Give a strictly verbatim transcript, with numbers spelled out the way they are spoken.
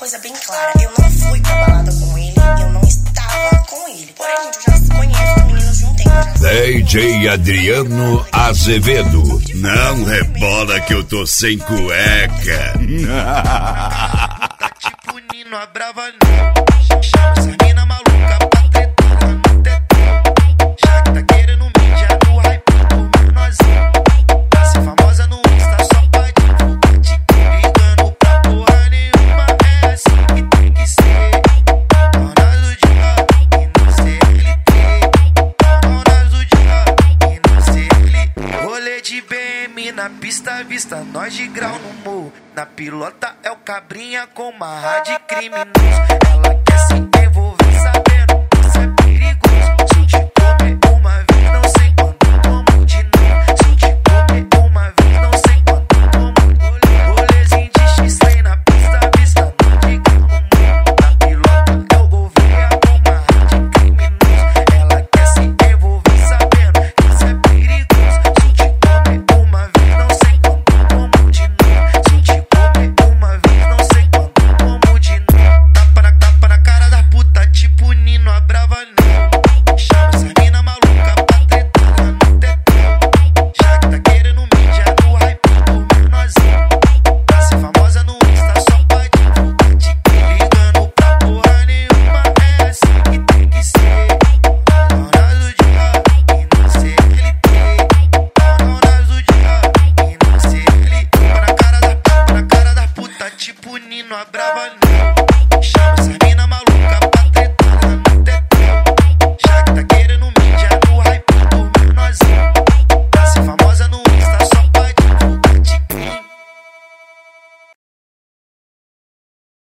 coisa bem clara. Eu não fui pra balada com ele, eu não estava com ele. Porém, gente, eu já conheço os meninos de um tempo. D J Adriano Azevedo. Não rebola que eu tô sem cueca. Tá tipo Nino, a brava não. Chama essa mina maluca pra tretar no tetão. Já que tá querendo mídia no hype do menorzinho. Pra ser famosa no Insta só pra divulgar. Te ligando pra porra nenhuma. É assim que tem que ser. Dona do dia e no C L T. Dona do dia e no C L T. Rolê de B M na pista à vista. Nós de grau no morro. Na pilota é o cabrinha com uma rádio criminoso. Ela quer se